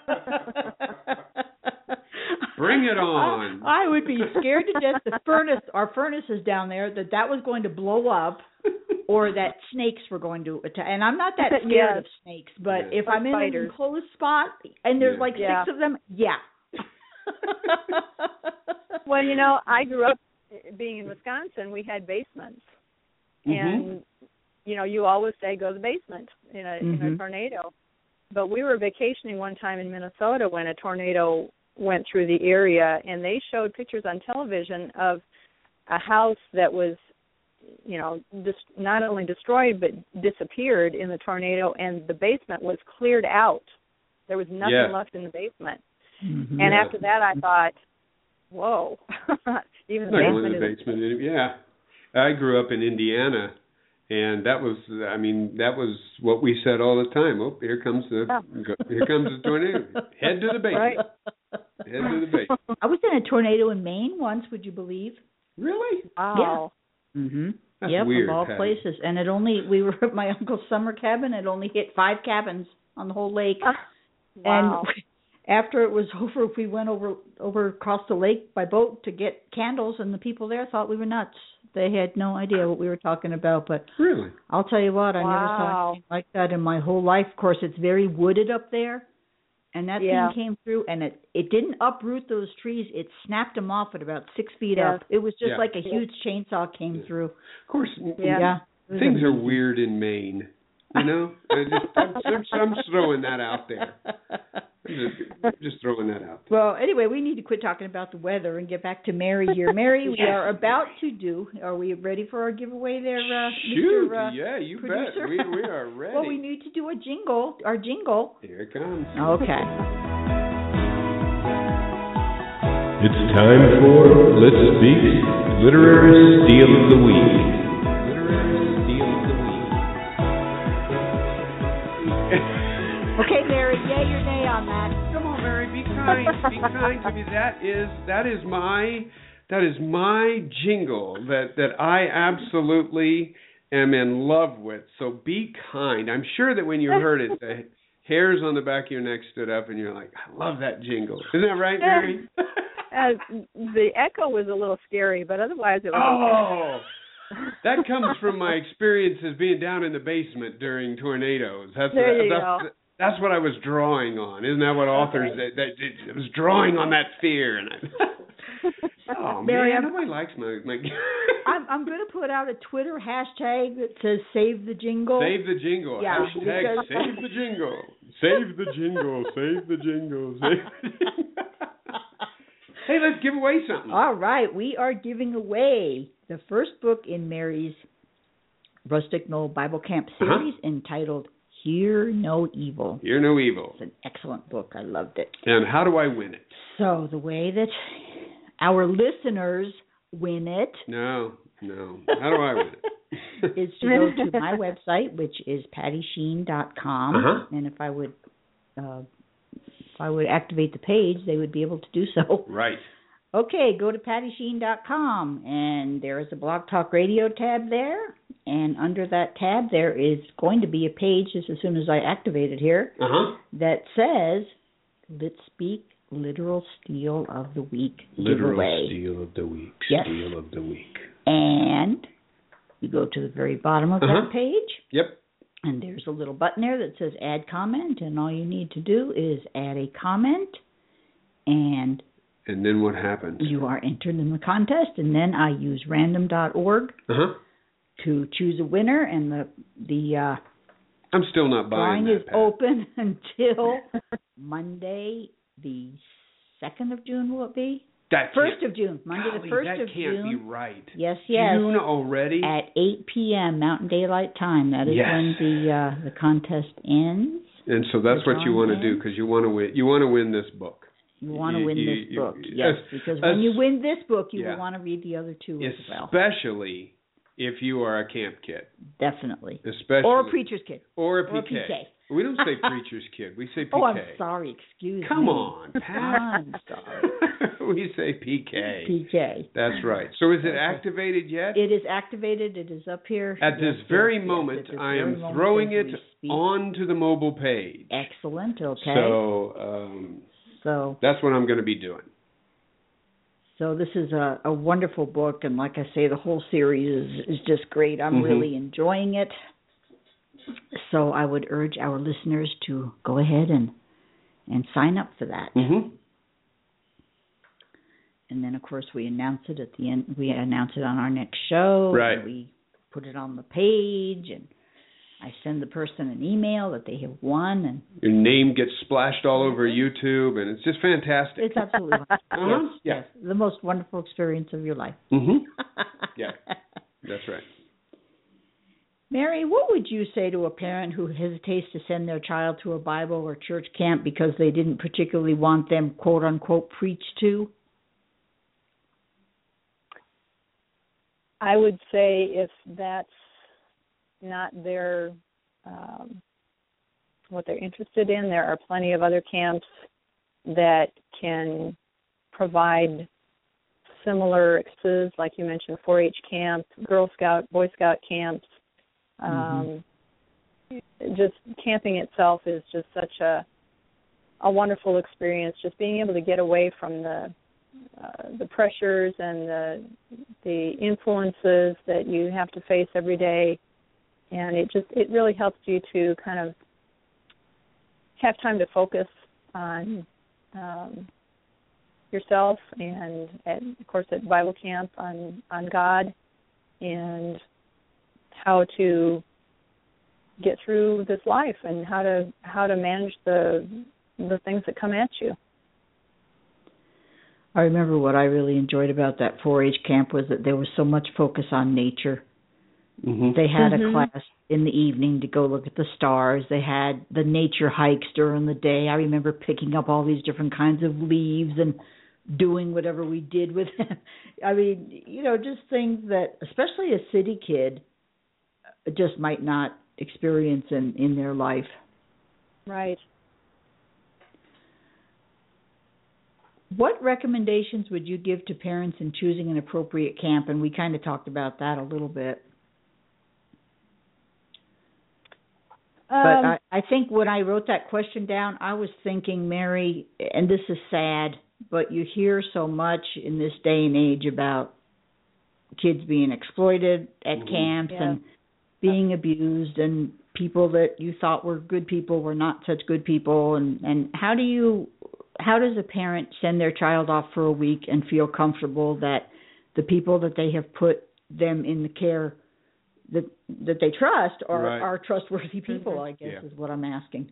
Bring it on. I would be scared to death. Our furnace is down there, that was going to blow up, or that snakes were going to attack. And I'm not that scared of snakes, but if I'm in an enclosed spot and there's like 6 of them, Well, I grew up being in Wisconsin. We had basements, and you always say go to the basement in a tornado. But we were vacationing one time in Minnesota when a tornado went through the area, and they showed pictures on television of a house that was, not only destroyed but disappeared in the tornado, and the basement was cleared out. There was nothing left in the basement. And after that, I thought, whoa, even the basement. Yeah. I grew up in Indiana, and that was what we said all the time. Oh, here comes the tornado. Head to the basement. Right. Head to the basement. I was in a tornado in Maine once, would you believe? Really? Wow. Yeah. That's weird, of all Patty. places. And we were at my uncle's summer cabin. It only hit 5 cabins on the whole lake. Wow. And after it was over, we went over across the lake by boat to get candles, and the people there thought we were nuts. They had no idea what we were talking about. But really, I'll tell you what, I never saw anything like that in my whole life. Of course, it's very wooded up there, and that thing came through, and it didn't uproot those trees. It snapped them off at about 6 feet up. It was just like a huge chainsaw came through. Of course, things are weird in Maine. I'm just throwing that out there. Just throwing that out there. Well, anyway, we need to quit talking about the weather and get back to Mary here. Mary, we are about to are we ready for our giveaway there, Shoot, Mr. you producer? bet. We are ready. Well, we need to do our jingle. Here it comes. Okay. It's time for Let's Speak Literary Steal of the Week. Okay, Mary, yay or nay on that? Come on, Mary, be kind. Be kind to me. That is my jingle that I absolutely am in love with. So be kind. I'm sure that when you heard it, the hairs on the back of your neck stood up, and you're like, I love that jingle. Isn't that right, Mary? The echo was a little scary, but otherwise it was okay. That comes from my experiences being down in the basement during tornadoes. That's what I was drawing on. Isn't that what authors that was drawing on that fear? And Mary, nobody likes my I'm going to put out a Twitter hashtag that says "Save the Jingle." Save the jingle. Yeah, hashtag Save the Jingle. Save the jingle. Save the jingle. Save the jingle. Hey, let's give away something. All right, we are giving away the first book in Mary's Rustic Knoll Bible Camp series entitled Hear No Evil. Hear No Evil. It's an excellent book. I loved it. And how do I win it? So the way that our listeners win it. No. How do I win it? Is to go to my website, which is pattysheen.com. And if I would activate the page, they would be able to do so. Right. Okay, go to pattysheen.com, and there is a Blog Talk Radio tab there, and under that tab there is going to be a page, just as soon as I activate it here, that says, Let's Speak Literal Steal of the Week giveaway. Literal Steal of the Week. Yes. Steal of the Week. And you go to the very bottom of that page. Yep. And there's a little button there that says Add Comment, and all you need to do is add a comment, and then what happens? You are entered in the contest, and then I use random.org to choose a winner, and the I'm still not buying Drawing that. is open until Monday, the 2nd of June, will it be? That 1st of June. Monday golly, the 1st that of June. can't be right. Yes. June already? At 8 p.m. Mountain Daylight Time. That is when the contest ends. And so that's what you want to do, because you want to win. You want to win this book. You want to win this book, yes, because when you win this book, you will want to read the other two as well. Especially if you are a camp kid. Definitely. Especially. Or a preacher's kid. Or a PK. We don't say preacher's kid. We say PK. Oh, I'm sorry. Excuse me. Come on, Pat. I'm sorry. We say PK. PK. That's right. So is it activated yet? It is activated. It is up here. At this very moment, I am throwing it onto the mobile page. Excellent. Okay. So that's what I'm going to be doing. So this is a wonderful book, and like I say, the whole series is just great. I'm really enjoying it. So I would urge our listeners to go ahead and sign up for that. And then, of course, we announce it at the end. We announce it on our next show. Right. And we put it on the page, and I send the person an email that they have won. And your name gets splashed all over YouTube, and it's just fantastic. It's absolutely wonderful. Yes. The most wonderful experience of your life. Yeah, that's right. Mary, what would you say to a parent who hesitates to send their child to a Bible or church camp because they didn't particularly want them, quote unquote, preached to? I would say if that's not their what they're interested in, there are plenty of other camps that can provide similar experiences, like you mentioned, 4-H camp, Girl Scout, Boy Scout camps. Just camping itself is just such a wonderful experience. Just being able to get away from the pressures and the influences that you have to face every day, and it really helps you to kind of have time to focus on yourself, and of course at Bible camp on God and how to get through this life and how to manage the things that come at you. I remember what I really enjoyed about that 4-H camp was that there was so much focus on nature. They had a class in the evening to go look at the stars. They had the nature hikes during the day. I remember picking up all these different kinds of leaves and doing whatever we did with them. I mean, just things that, especially a city kid, just might not experience in their life. Right. What recommendations would you give to parents in choosing an appropriate camp? And we kind of talked about that a little bit. But I think when I wrote that question down, I was thinking, Mary, and this is sad, but you hear so much in this day and age about kids being exploited at camps and being abused, and people that you thought were good people were not such good people. And how does a parent send their child off for a week and feel comfortable that the people that they have put them in the care that they trust are trustworthy people, I guess is what I'm asking.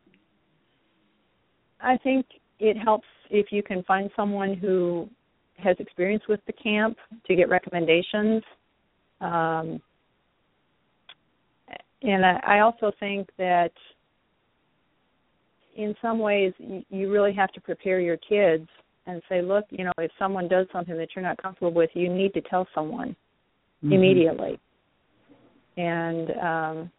I think it helps if you can find someone who has experience with the camp to get recommendations. And I also think that in some ways you really have to prepare your kids and say, look, if someone does something that you're not comfortable with, you need to tell someone immediately. And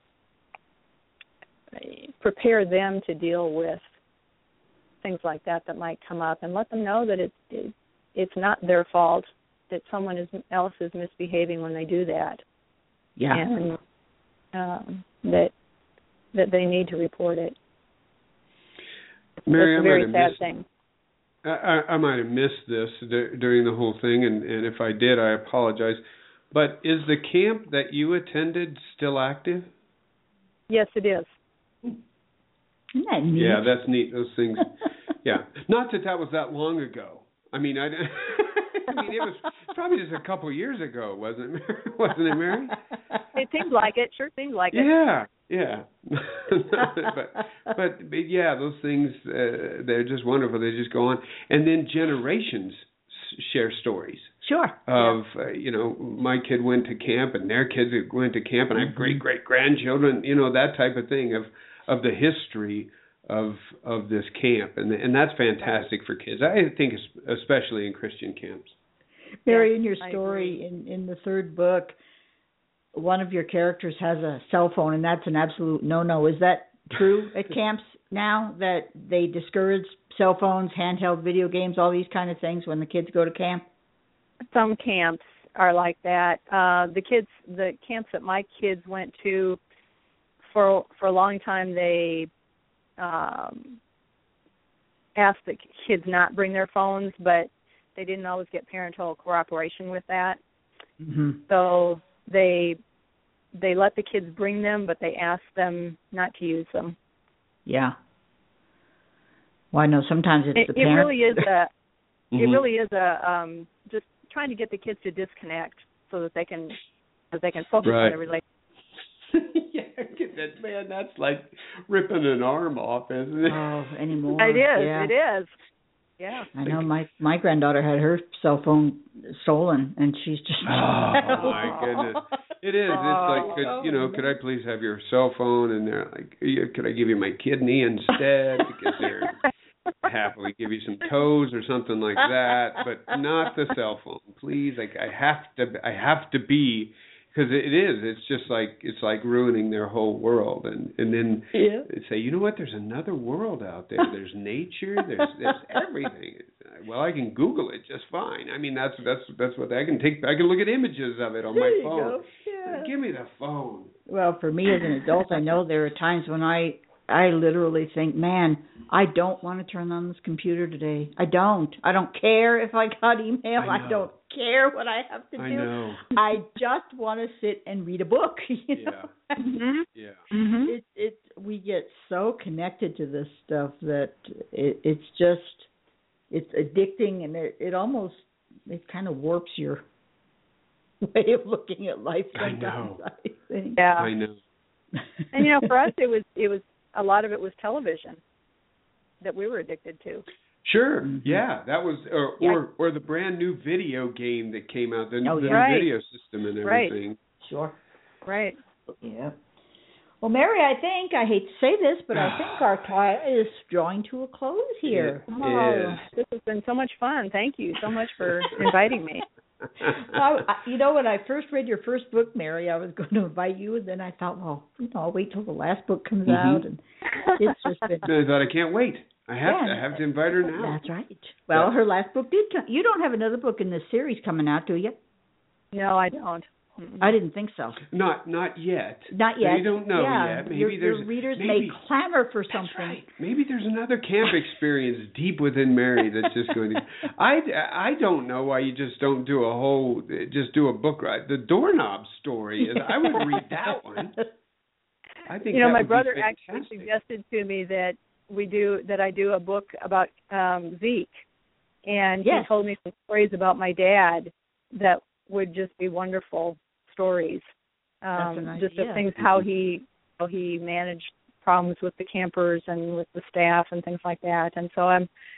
prepare them to deal with things like that might come up, and let them know that it's not their fault, that someone else is misbehaving when they do that. Yeah. And that they need to report it. Mary, it's a very sad thing. I might have missed this during the whole thing, and if I did, I apologize. But is the camp that you attended still active? Yes, it is. Isn't that neat? Yeah, that's neat. Those things. Yeah, not that was that long ago. I mean, it was probably just a couple of years ago, wasn't it, Mary? It seems like it. Sure seems like it. Yeah. but yeah, those things, they're just wonderful. They just go on. And then generations share stories. Sure. Of, my kid went to camp and their kids went to camp, and I have great-great-grandchildren, that type of thing of the history of this camp. And that's fantastic for kids. I think especially in Christian camps. Mary, in your story, in the third book, one of your characters has a cell phone, and that's an absolute no-no. Is that true at camps now, that they discourage cell phones, handheld video games, all these kind of things when the kids go to camp? Some camps are like that. The camps that my kids went to, for a long time, they asked the kids not bring their phones, but they didn't always get parental cooperation with that. Mm-hmm. So they let the kids bring them, but they asked them not to use them. Yeah. Well, I know sometimes it's the parents. It really is it really is just trying to get the kids to disconnect so that they can focus on their relationship. Yeah, man, that's like ripping an arm off, isn't it? Oh, anymore. It is. Yeah. It is. Yeah. I know my granddaughter had her cell phone stolen, and she's just. Oh my goodness! It is. It's like, could I please have your cell phone? And they're like, could I give you my kidney instead? Because they're happily give you some toes or something like that, but not the cell phone, please. Like I have to be. Because it's just like, it's like ruining their whole world, and then they say, you know what? There's another world out there. There's nature. There's everything. Well, I can Google it just fine. I mean, that's what I can take. I can look at images of it on my phone. Yeah. Give me the phone. Well, for me as an adult, I know there are times when I literally think, man, I don't want to turn on this computer today. I don't care if I got email. I don't care what I have to do. I know. I just want to sit and read a book. Yeah. Yeah. Mm-hmm. We get so connected to this stuff that it's addicting, and it kind of warps your way of looking at life sometimes. I know. I think. Yeah. I know. And for us, it was a lot of it was television that we were addicted to. Sure, yeah, that was, or the brand new video game that came out, the new video system and everything. Right. Sure. Right. Yeah. Well, Mary, I hate to say this, but I think our time is drawing to a close here. This has been so much fun. Thank you so much for inviting me. Well, when I first read your first book, Mary, I was going to invite you, and then I thought, well, I'll wait till the last book comes out, and it's just been. I thought I can't wait. I have to invite her now. That's right. Well, her last book did come. You don't have another book in this series coming out, do you? No, I don't. I didn't think so. Not yet. Not yet. You don't know yet. Maybe your readers may clamor for something. That's right. Maybe there's another camp experience deep within Mary that's just going to. I don't know why you just don't do a book, right? The doorknob story. I would read that one. I think my brother actually suggested to me that I do a book about Zeke, and he told me some stories about my dad that would just be wonderful stories. Just the things how he managed problems with the campers and with the staff and things like that. And so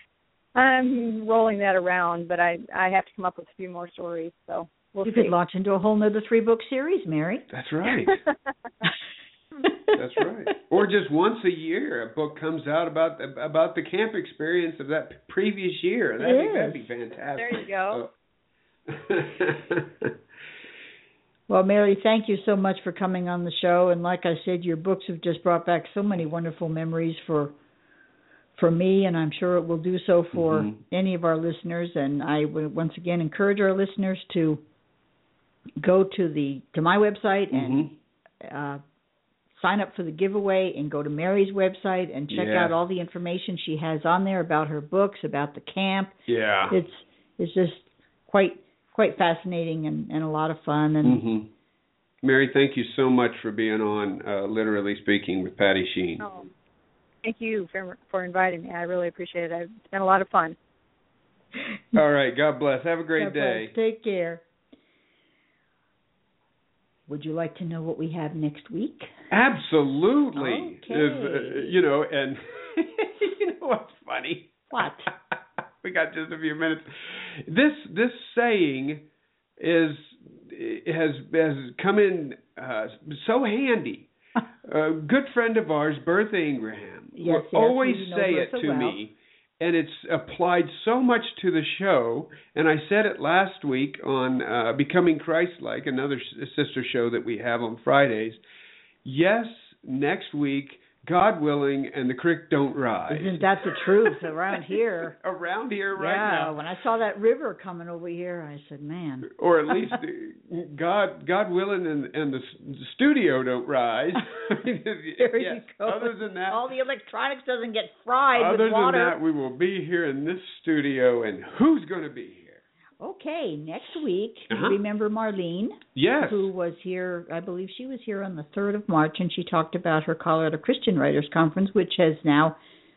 I'm rolling that around, but I have to come up with a few more stories. So we'll see. You could launch into a whole nother 3-book series, Mary. That's right. That's right. Or just once a year, a book comes out about the camp experience of that previous year. That'd be fantastic. There you go. Well, Mary, thank you so much for coming on the show. And like I said, your books have just brought back so many wonderful memories for me, and I'm sure it will do so for any of our listeners. And I would once again encourage our listeners to go to my website and sign up for the giveaway, and go to Mary's website and check out all the information she has on there about her books, about the camp. Yeah. It's just quite fascinating and a lot of fun. And Mary, thank you so much for being on Literally Speaking with Patty Sheen. Oh, thank you for inviting me. I really appreciate it. It's been a lot of fun. All right. God bless. Have a great day. Bless. Take care. Would you like to know what we have next week? Absolutely. Okay. You know, and you know what's funny? What? We got just a few minutes. This saying has come in so handy. A good friend of ours, Bertha Ingraham, Yes, will always we know say Bertha it to well. me, and it's applied so much to the show. And I said it last week on Becoming Christ-like, another sister show that we have on Fridays. Yes, next week, God willing, and the creek don't rise. Isn't that the truth around here? Around here right now. When I saw that river coming over here, I said, man. Or at least God willing, and the studio don't rise. There you go. Other than that, all the electronics doesn't get fried other with water. than that, we will be here in this studio, and who's going to be here? Okay, next week, Uh-huh. remember Marlene, Yes. who was here, I believe she was here on the 3rd of March, and she talked about her Colorado Christian Writers Conference, which is now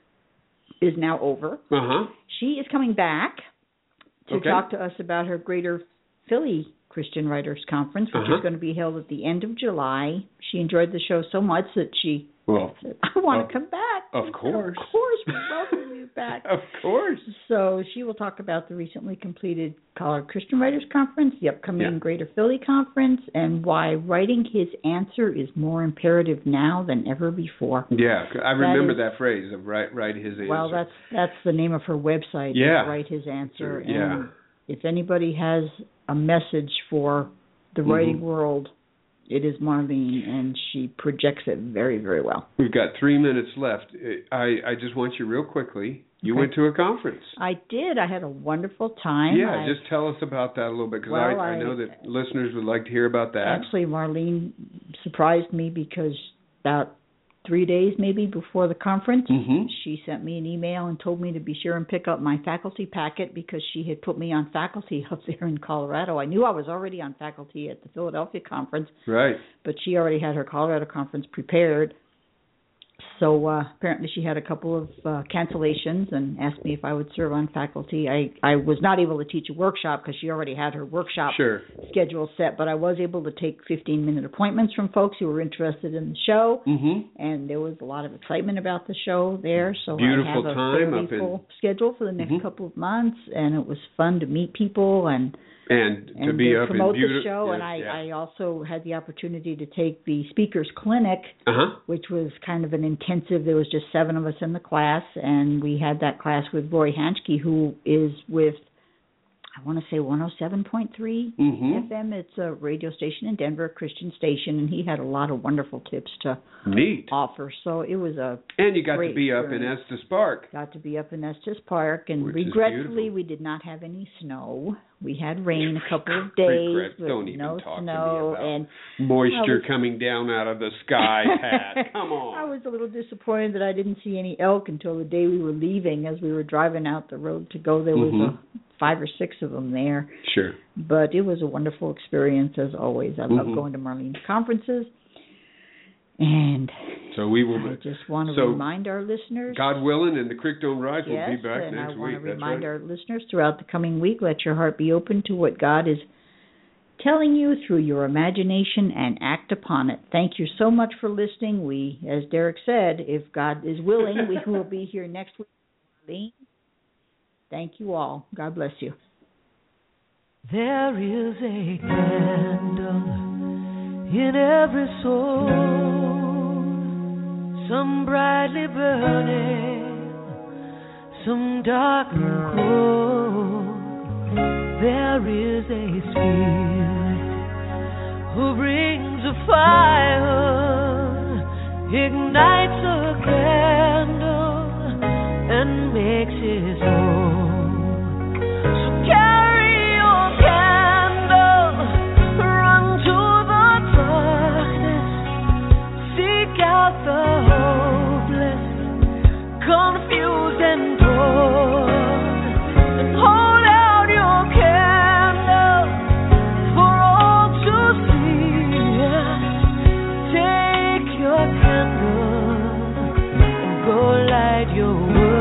over. Uh-huh. She is coming back to Okay. talk to us about her Greater Philly Christian Writers Conference, which Uh-huh. is going to be held at the end of July. She enjoyed the show so much that she said, I want to come back. Of course. Of course, we welcome you back. Of course. So she will talk about the recently completed Colorado Christian Writers Conference, the upcoming Greater Philly Conference, and why writing his answer is more imperative now than ever before. Yeah, I remember that phrase of write his answer. Well, that's the name of her website. Yeah. Write His Answer. Yeah. And if anybody has a message for the writing world, it is Marlene, and she projects it very, very well. We've got 3 minutes left. I just want you real quickly. You went to a conference. I did. I had a wonderful time. Yeah, just tell us about that a little bit, because I know that listeners would like to hear about that. Actually, Marlene surprised me because about 3 days maybe before the conference, she sent me an email and told me to be sure and pick up my faculty packet because she had put me on faculty up there in Colorado. I knew I was already on faculty at the Philadelphia conference, right? But she already had her Colorado conference prepared. So apparently she had a couple of cancellations and asked me if I would serve on faculty. I was not able to teach a workshop because she already had her workshop schedule set, but I was able to take 15-minute appointments from folks who were interested in the show, and there was a lot of excitement about the show there. So I have a fairly full schedule for the next couple of months, and it was fun to meet people and to be up promote in the show. And I also had the opportunity to take the speakers clinic, which was kind of an intensive. There was just 7 of us in the class, and we had that class with Roy Hanschke, who is with, I want to say 107.3 FM. It's a radio station in Denver, a Christian station, and he had a lot of wonderful tips to offer. So it was and you got to be up in Estes Park. Got to be up in Estes Park, and regretfully we did not have any snow. We had rain a couple of days, but no snow and moisture coming down out of the sky. Pat, come on! I was a little disappointed that I didn't see any elk until the day we were leaving. As we were driving out the road to go, there was 5 or 6 of them there. Sure. But it was a wonderful experience as always. I love going to Marlene's conferences. And so we will. I just want to remind our listeners, God willing, and the Creek Don't Rise will be back and next week. I want to remind our listeners throughout the coming week, let your heart be open to what God is telling you through your imagination and act upon it. Thank you so much for listening. We, as Derek said, if God is willing, we will be here next week. Thank you all. God bless you. There is a candle in every soul, some brightly burning, some darkly cold. There is a spirit who brings a fire, ignites a candle, and makes his own. So carry your candle, run to the darkness, seek out the hopeless, confused and torn, and hold out your candle for all to see. Take your candle and go light your world.